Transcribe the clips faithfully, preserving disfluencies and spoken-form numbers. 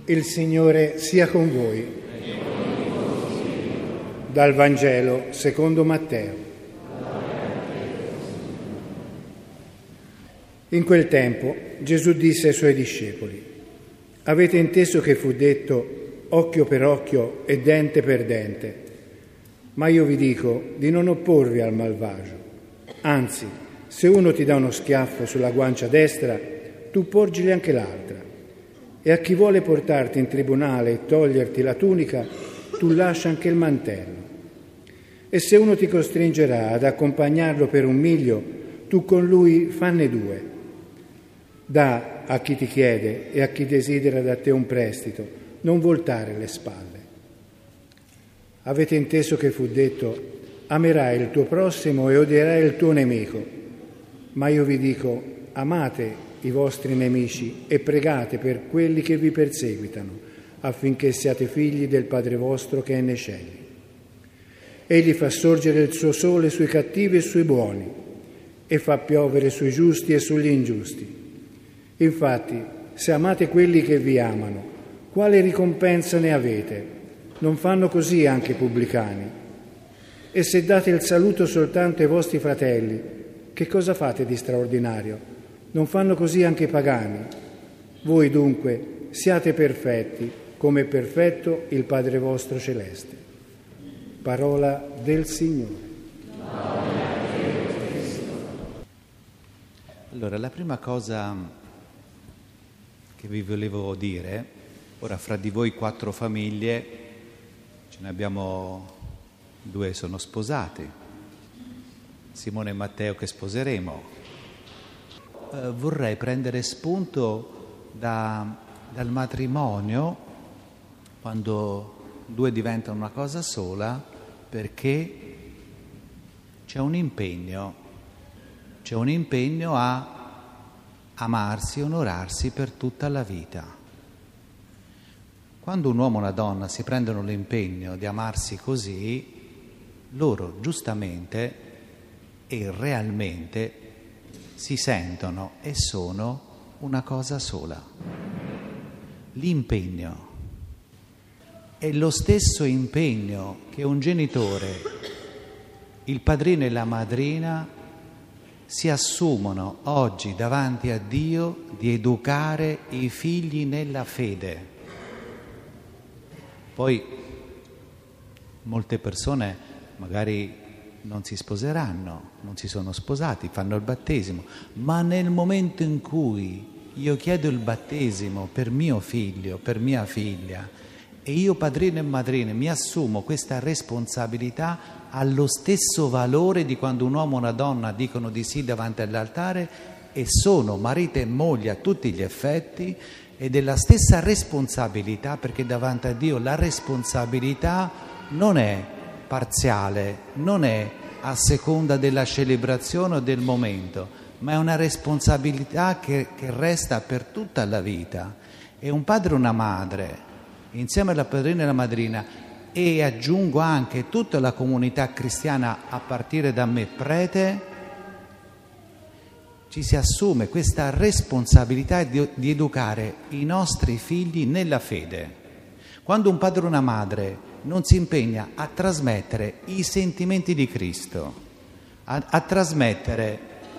Il Signore sia con voi. Dal Vangelo secondo Matteo. In quel tempo Gesù disse ai suoi discepoli: avete inteso che fu detto occhio per occhio e dente per dente, ma io vi dico di non opporvi al malvagio. Anzi, se uno ti dà uno schiaffo sulla guancia destra, tu porgili anche l'altra. E a chi vuole portarti in tribunale e toglierti la tunica, tu lascia anche il mantello. E se uno ti costringerà ad accompagnarlo per un miglio, tu con lui fanne due. Dà a chi ti chiede e a chi desidera da te un prestito, non voltare le spalle. Avete inteso che fu detto: amerai il tuo prossimo e odierai il tuo nemico. Ma io vi dico: amate i vostri nemici e pregate per quelli che vi perseguitano, affinché siate figli del Padre vostro che è nei cieli. Egli fa sorgere il suo sole sui cattivi e sui buoni, e fa piovere sui giusti e sugli ingiusti. Infatti, se amate quelli che vi amano, quale ricompensa ne avete? Non fanno così anche i pubblicani? E se date il saluto soltanto ai vostri fratelli, che cosa fate di straordinario? Non fanno così anche i pagani? Voi dunque siate perfetti, come è perfetto il Padre vostro celeste. Parola del Signore. Allora, la prima cosa che vi volevo dire, ora fra di voi quattro famiglie, ce ne abbiamo due sono sposati, Simone e Matteo che sposeremo. Eh, vorrei prendere spunto da, dal matrimonio, quando due diventano una cosa sola, perché c'è un impegno, c'è un impegno a amarsi, onorarsi per tutta la vita. Quando un uomo e una donna si prendono l'impegno di amarsi così, loro giustamente e realmente si sentono e sono una cosa sola. L'impegno è lo stesso impegno che un genitore, il padrino e la madrina si assumono oggi davanti a Dio di educare i figli nella fede. Poi molte persone magari non si sposeranno, non si sono sposati, fanno il battesimo, ma nel momento in cui io chiedo il battesimo per mio figlio, per mia figlia, e io padrino e madrina mi assumo questa responsabilità, ha lo stesso valore di quando un uomo e una donna dicono di sì davanti all'altare e sono marito e moglie a tutti gli effetti, ed è la stessa responsabilità, perché davanti a Dio la responsabilità non è parziale, non è a seconda della celebrazione o del momento, ma è una responsabilità che, che resta per tutta la vita. E un padre e una madre, insieme alla padrina e alla madrina, e aggiungo anche tutta la comunità cristiana a partire da me prete, ci si assume questa responsabilità di, di educare i nostri figli nella fede. Quando un padre e una madre non si impegna a trasmettere i sentimenti di Cristo, a, a trasmettere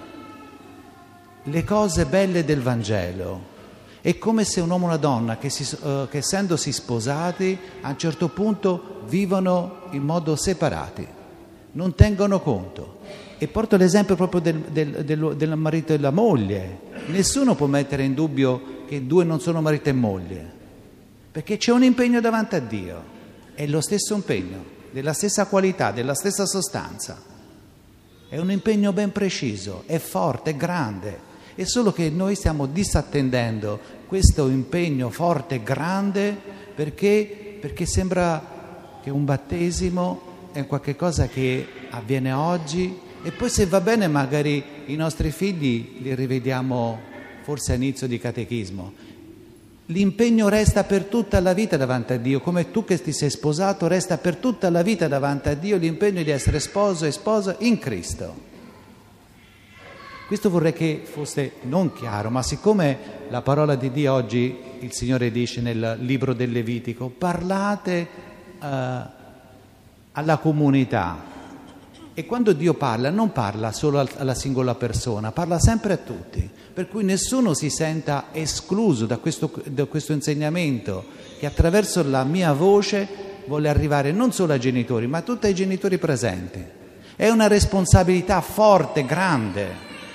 le cose belle del Vangelo, è come se un uomo e una donna che, si, uh, che essendosi sposati a un certo punto vivono in modo separati, non tengono conto. E porto l'esempio proprio del, del, del, del marito e della moglie. Nessuno può mettere in dubbio che due non sono marito e moglie, perché c'è un impegno davanti a Dio. È lo stesso impegno, della stessa qualità, della stessa sostanza. È un impegno ben preciso, è forte, è grande. È solo che noi stiamo disattendendo questo impegno forte e grande perché, perché sembra che un battesimo è qualcosa che avviene oggi e poi, se va bene, magari i nostri figli li rivediamo forse a inizio di catechismo. L'impegno resta per tutta la vita davanti a Dio, come tu che ti sei sposato resta per tutta la vita davanti a Dio l'impegno di essere sposo e sposa in Cristo. Questo vorrei che fosse non chiaro, ma siccome la parola di Dio oggi, il Signore dice nel libro del Levitico, parlate uh, alla comunità. E quando Dio parla, non parla solo alla singola persona, parla sempre a tutti, per cui nessuno si senta escluso da questo, da questo insegnamento che attraverso la mia voce vuole arrivare non solo ai genitori, ma a tutti i genitori presenti. È una responsabilità forte, grande.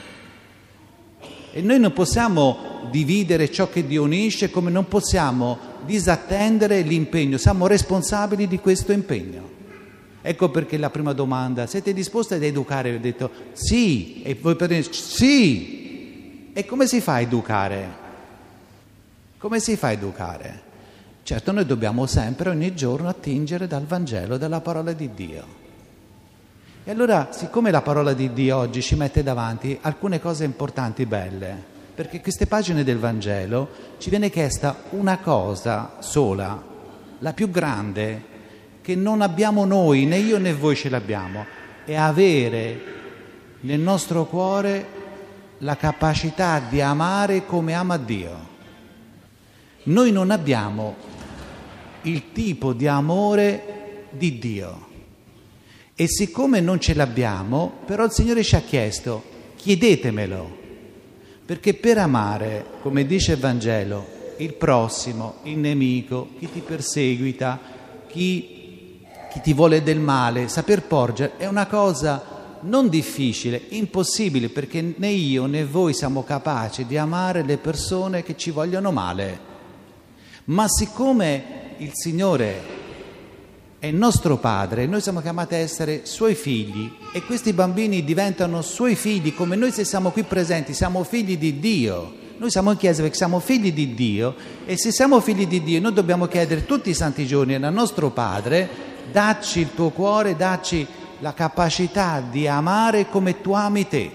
E noi non possiamo dividere ciò che Dio unisce, come non possiamo disattendere l'impegno, siamo responsabili di questo impegno. Ecco perché la prima domanda: siete disposti ad educare? Ho detto sì, e voi per dire sì. E come si fa a educare? Come si fa a educare? Certo, noi dobbiamo sempre, ogni giorno, attingere dal Vangelo, dalla parola di Dio. E allora, siccome la parola di Dio oggi ci mette davanti alcune cose importanti, belle, perché queste pagine del Vangelo ci viene chiesta una cosa sola, la più grande, che non abbiamo noi, né io né voi ce l'abbiamo, è avere nel nostro cuore la capacità di amare come ama Dio. Noi non abbiamo il tipo di amore di Dio e siccome non ce l'abbiamo, però il Signore ci ha chiesto: chiedetemelo, perché per amare, come dice il Vangelo, il prossimo, il nemico, chi ti perseguita, chi chi ti vuole del male, saper porgere è una cosa non difficile, impossibile, perché né io né voi siamo capaci di amare le persone che ci vogliono male. Ma siccome il Signore è il nostro Padre, noi siamo chiamati a essere Suoi figli e questi bambini diventano Suoi figli, come noi se siamo qui presenti siamo figli di Dio. Noi siamo in chiesa perché siamo figli di Dio e se siamo figli di Dio noi dobbiamo chiedere tutti i santi giorni al nostro Padre: dacci il tuo cuore, dacci la capacità di amare come tu ami te.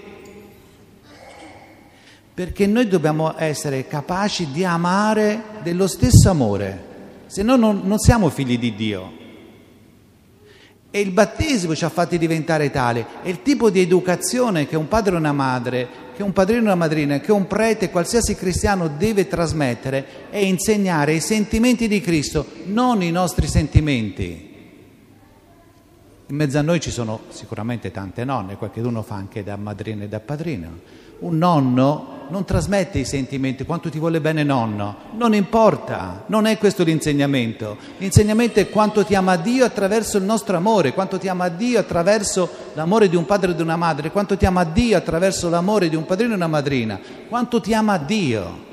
Perché noi dobbiamo essere capaci di amare dello stesso amore, se no non, non siamo figli di Dio. E il battesimo ci ha fatti diventare tale, è il tipo di educazione che un padre e una madre, che un padrino e una madrina, che un prete, qualsiasi cristiano deve trasmettere, è insegnare i sentimenti di Cristo, non i nostri sentimenti. In mezzo a noi ci sono sicuramente tante nonne, qualcuno fa anche da madrina e da padrino. Un nonno non trasmette i sentimenti, quanto ti vuole bene nonno, non importa, non è questo l'insegnamento. L'insegnamento è quanto ti ama Dio attraverso il nostro amore, quanto ti ama Dio attraverso l'amore di un padre e di una madre, quanto ti ama Dio attraverso l'amore di un padrino e una madrina, quanto ti ama Dio.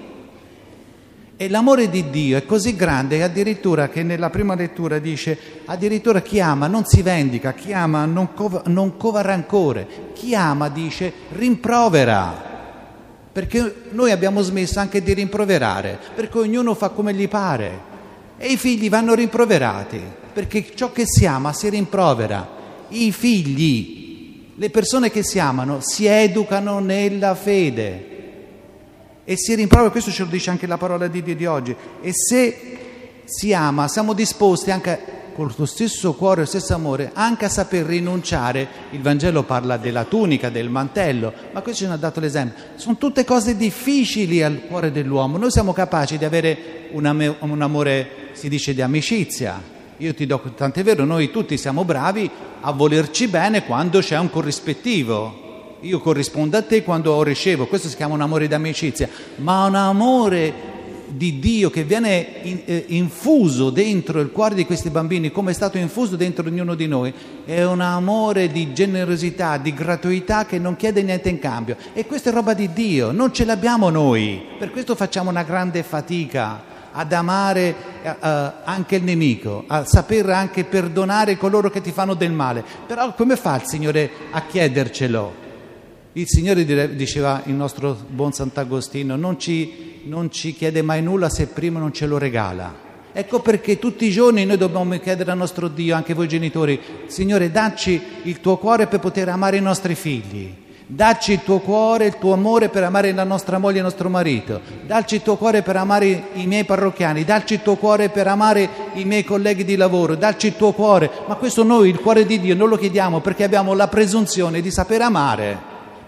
E l'amore di Dio è così grande addirittura che nella prima lettura dice addirittura chi ama non si vendica, chi ama non cova, non cova rancore, chi ama dice rimprovera, perché noi abbiamo smesso anche di rimproverare, perché ognuno fa come gli pare e i figli vanno rimproverati, perché ciò che si ama si rimprovera. I figli, le persone che si amano si educano nella fede e si rimprovera, questo ce lo dice anche la parola di Dio di oggi. E se si ama siamo disposti anche con lo stesso cuore e lo stesso amore anche a saper rinunciare. Il Vangelo parla della tunica, del mantello, ma questo ce ne ha dato l'esempio. Sono tutte cose difficili al cuore dell'uomo. Noi siamo capaci di avere un, am- un amore, si dice, di amicizia. Io ti do, tant'è vero, noi tutti siamo bravi a volerci bene quando c'è un corrispettivo. Io corrispondo a te quando ho ricevo, questo si chiama un amore d'amicizia, ma un amore di Dio che viene in, eh, infuso dentro il cuore di questi bambini, come è stato infuso dentro ognuno di noi, è un amore di generosità, di gratuità che non chiede niente in cambio. E questa è roba di Dio, non ce l'abbiamo noi, per questo facciamo una grande fatica ad amare uh, anche il nemico, a saper anche perdonare coloro che ti fanno del male. Però come fa il Signore a chiedercelo? Il Signore diceva il nostro buon Sant'Agostino, non ci, non ci chiede mai nulla se prima non ce lo regala. Ecco perché tutti i giorni noi dobbiamo chiedere al nostro Dio, anche voi genitori: Signore, dacci il tuo cuore per poter amare i nostri figli, dacci il tuo cuore, il tuo amore per amare la nostra moglie e il nostro marito, dacci il tuo cuore per amare i miei parrocchiani, dacci il tuo cuore per amare i miei colleghi di lavoro, dacci il tuo cuore. Ma questo noi, il cuore di Dio, non lo chiediamo perché abbiamo la presunzione di saper amare.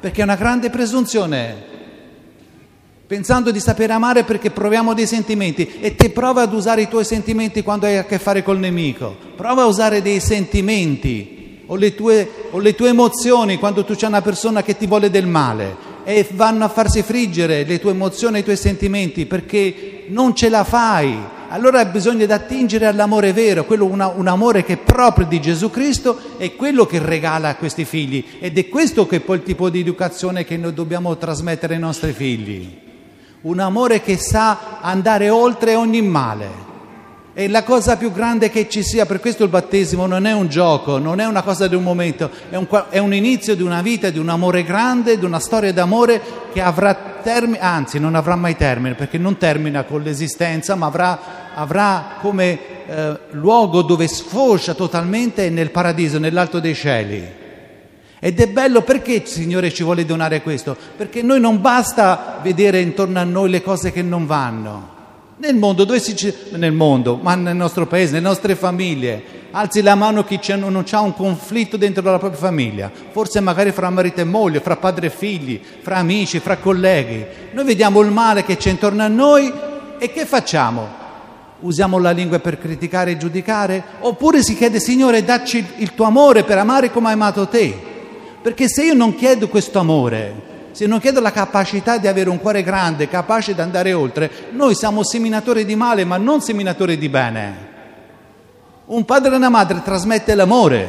perché è una grande presunzione. Pensando di sapere amare perché proviamo dei sentimenti, e te prova ad usare i tuoi sentimenti quando hai a che fare col nemico. Prova a usare dei sentimenti o le tue, o le tue emozioni quando tu c'è una persona che ti vuole del male, e vanno a farsi friggere le tue emozioni e i tuoi sentimenti perché non ce la fai. Allora bisogna attingere all'amore vero, quello una, un amore che è proprio di Gesù Cristo, è quello che regala a questi figli, ed è questo che è poi il tipo di educazione che noi dobbiamo trasmettere ai nostri figli. Un amore che sa andare oltre ogni male. È la cosa più grande che ci sia, per questo il battesimo non è un gioco, non è una cosa di un momento, è un, è un inizio di una vita, di un amore grande, di una storia d'amore che avrà termine, anzi non avrà mai termine, perché non termina con l'esistenza, ma avrà, avrà come eh, luogo dove sfocia totalmente nel paradiso, nell'alto dei cieli. Ed è bello, perché il Signore ci vuole donare questo? Perché noi non basta vedere intorno a noi le cose che non vanno. Nel mondo, dove si, nel mondo, ma nel nostro paese, nelle nostre famiglie, alzi la mano chi c'è, non c'ha un conflitto dentro la propria famiglia, forse magari fra marito e moglie, fra padre e figli, fra amici, fra colleghi. Noi vediamo il male che c'è intorno a noi e che facciamo? Usiamo la lingua per criticare e giudicare? Oppure si chiede: Signore, dacci il tuo amore per amare come hai amato te? Perché se io non chiedo questo amore, se non chiedo la capacità di avere un cuore grande, capace di andare oltre, noi siamo seminatori di male, ma non seminatori di bene. Un padre e una madre trasmette l'amore,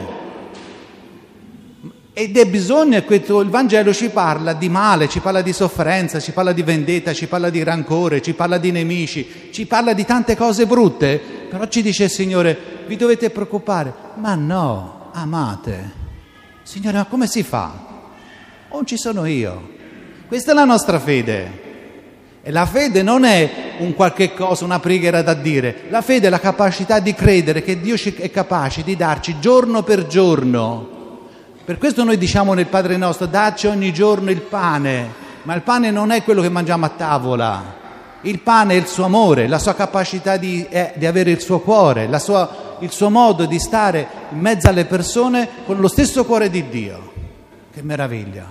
ed è bisogno, il Vangelo ci parla di male, ci parla di sofferenza, ci parla di vendetta, ci parla di rancore, ci parla di nemici, ci parla di tante cose brutte, però ci dice il Signore: vi dovete preoccupare. Ma no, amate. Signore, ma come si fa? Non ci sono io. Questa è la nostra fede. E la fede non è un qualche cosa, una preghiera da dire. La fede è la capacità di credere che Dio è capace di darci giorno per giorno. Per questo noi diciamo nel Padre nostro: dacci ogni giorno il pane. Ma il pane non è quello che mangiamo a tavola. Il pane è il suo amore, la sua capacità di, eh, di avere il suo cuore, la sua, il suo modo di stare in mezzo alle persone con lo stesso cuore di Dio. Che meraviglia!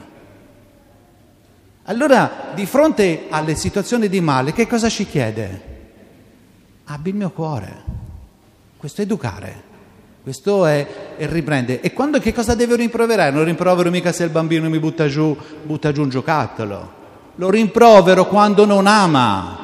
Allora, di fronte alle situazioni di male, che cosa ci chiede? Abbi il mio cuore. Questo è educare, questo è, è riprendere. E quando, che cosa deve rimproverare? Non rimprovero mica se il bambino mi butta giù, butta giù un giocattolo. Lo rimprovero quando non ama.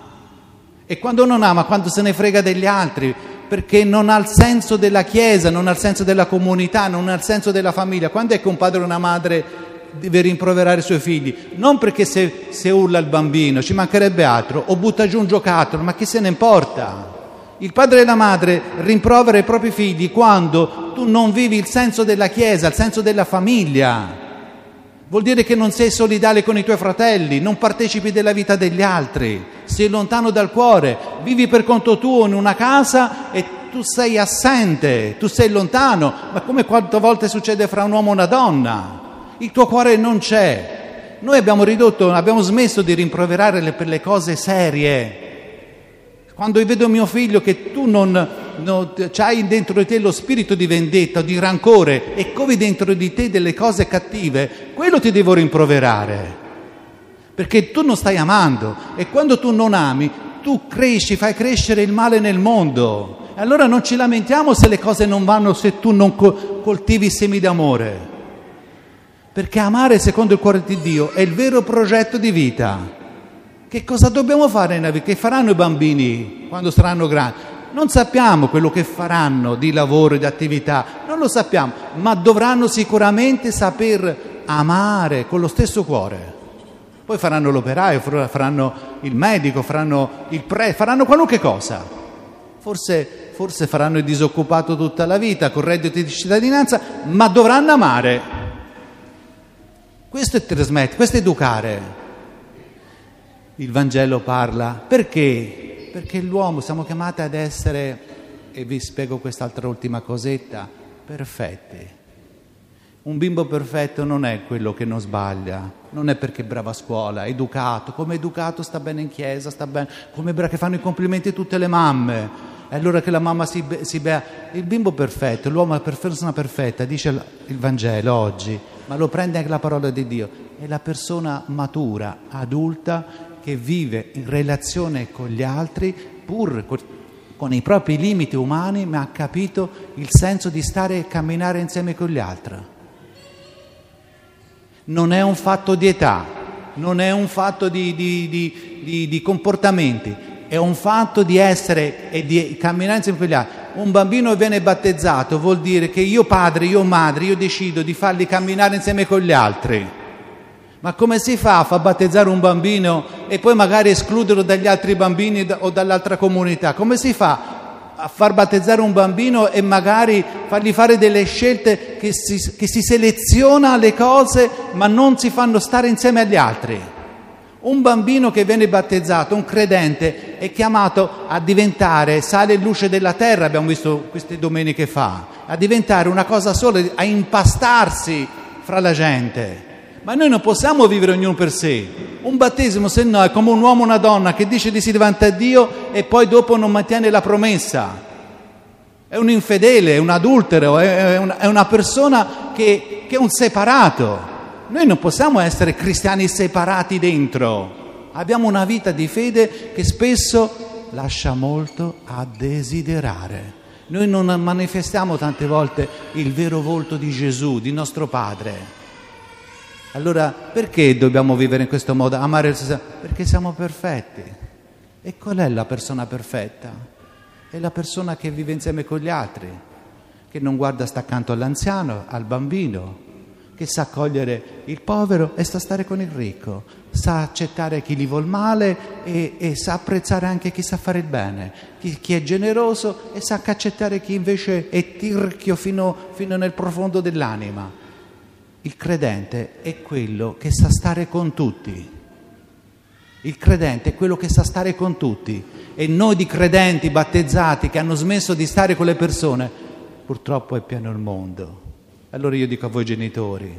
E quando non ama, quando se ne frega degli altri, perché non ha il senso della Chiesa, non ha il senso della comunità, non ha il senso della famiglia. Quando è che un padre o una madre deve rimproverare i suoi figli? Non perché se, se urla il bambino, ci mancherebbe altro, o butta giù un giocattolo, ma chi se ne importa? Il padre e la madre rimproverano i propri figli quando tu non vivi il senso della Chiesa, il senso della famiglia. Vuol dire che non sei solidale con i tuoi fratelli, non partecipi della vita degli altri, sei lontano dal cuore, vivi per conto tuo in una casa e tu sei assente, tu sei lontano, ma come quante volte succede fra un uomo e una donna, il tuo cuore non c'è. Noi abbiamo ridotto, abbiamo smesso di rimproverare le, per le cose serie. Quando io vedo mio figlio che tu non, non c'hai dentro di te lo spirito di vendetta, di rancore, e covi dentro di te delle cose cattive, quello ti devo rimproverare, perché tu non stai amando, e quando tu non ami, tu cresci, fai crescere il male nel mondo. Allora non ci lamentiamo se le cose non vanno, se tu non coltivi semi d'amore, perché amare secondo il cuore di Dio è il vero progetto di vita. Che cosa dobbiamo fare nella vita? Che faranno i bambini quando saranno grandi? Non sappiamo quello che faranno di lavoro e di attività, non lo sappiamo, ma dovranno sicuramente saper amare con lo stesso cuore. Poi faranno l'operaio, faranno il medico, faranno il pre, faranno qualunque cosa. Forse, forse faranno il disoccupato tutta la vita, con reddito di cittadinanza, ma dovranno amare. Questo è trasmettere, questo è educare. Il Vangelo parla perché? Perché l'uomo siamo chiamati ad essere, e vi spiego quest'altra ultima cosetta, perfetti. Un bimbo perfetto non è quello che non sbaglia, non è perché è bravo a scuola, è educato, come educato sta bene in chiesa, sta bene, come che fanno i complimenti tutte le mamme, e allora che la mamma si, si bea. Il bimbo perfetto, l'uomo, la persona perfetta, dice il Vangelo oggi, ma lo prende anche la parola di Dio. È la persona matura, adulta, che vive in relazione con gli altri, pur con i propri limiti umani, ma ha capito il senso di stare e camminare insieme con gli altri. Non è un fatto di età, non è un fatto di, di, di, di, di comportamenti, è un fatto di essere e di camminare insieme con gli altri. Un bambino viene battezzato, vuol dire che io padre, io madre, io decido di farli camminare insieme con gli altri. Ma come si fa a far battezzare un bambino e poi magari escluderlo dagli altri bambini o dall'altra comunità? Come si fa a far battezzare un bambino e magari fargli fare delle scelte che si, che si seleziona le cose ma non si fanno stare insieme agli altri? Un bambino che viene battezzato, un credente, è chiamato a diventare sale e luce della terra, abbiamo visto queste domeniche fa, a diventare una cosa sola, a impastarsi fra la gente. Ma noi non possiamo vivere ognuno per sé. Un battesimo, se no, è come un uomo o una donna che dice di sì davanti a Dio e poi dopo non mantiene la promessa. È un infedele, è un adultero, è una, è una persona che, che è un separato. Noi non possiamo essere cristiani separati dentro. Abbiamo una vita di fede che spesso lascia molto a desiderare. Noi non manifestiamo tante volte il vero volto di Gesù, di nostro Padre. Allora perché dobbiamo vivere in questo modo, amare il Signore? Perché siamo perfetti. E qual è la persona perfetta? È la persona che vive insieme con gli altri, che non guarda sta accanto all'anziano, al bambino, che sa accogliere il povero e sa stare con il ricco, sa accettare chi gli vuol male e, e sa apprezzare anche chi sa fare il bene, chi, chi è generoso e sa accettare chi invece è tirchio fino, fino nel profondo dell'anima. Il credente è quello che sa stare con tutti. Il credente è quello che sa stare con tutti. E noi di credenti battezzati che hanno smesso di stare con le persone, purtroppo è pieno il mondo. Allora io dico a voi genitori,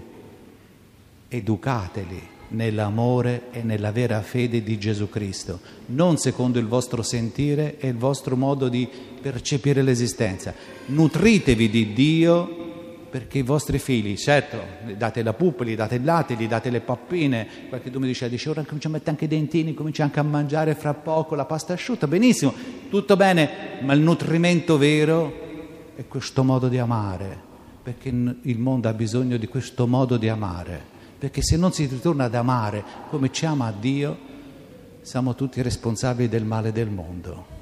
educateli nell'amore e nella vera fede di Gesù Cristo, non secondo il vostro sentire e il vostro modo di percepire l'esistenza. Nutritevi di Dio, perché i vostri figli, certo, date la pupa, gli date il latte, gli date le pappine, qualche tu mi dice, dice ora comincia a mettere anche i dentini, comincia anche a mangiare fra poco la pasta asciutta, benissimo, tutto bene, ma il nutrimento vero è questo modo di amare, perché il mondo ha bisogno di questo modo di amare, perché se non si ritorna ad amare come ci ama Dio, siamo tutti responsabili del male del mondo.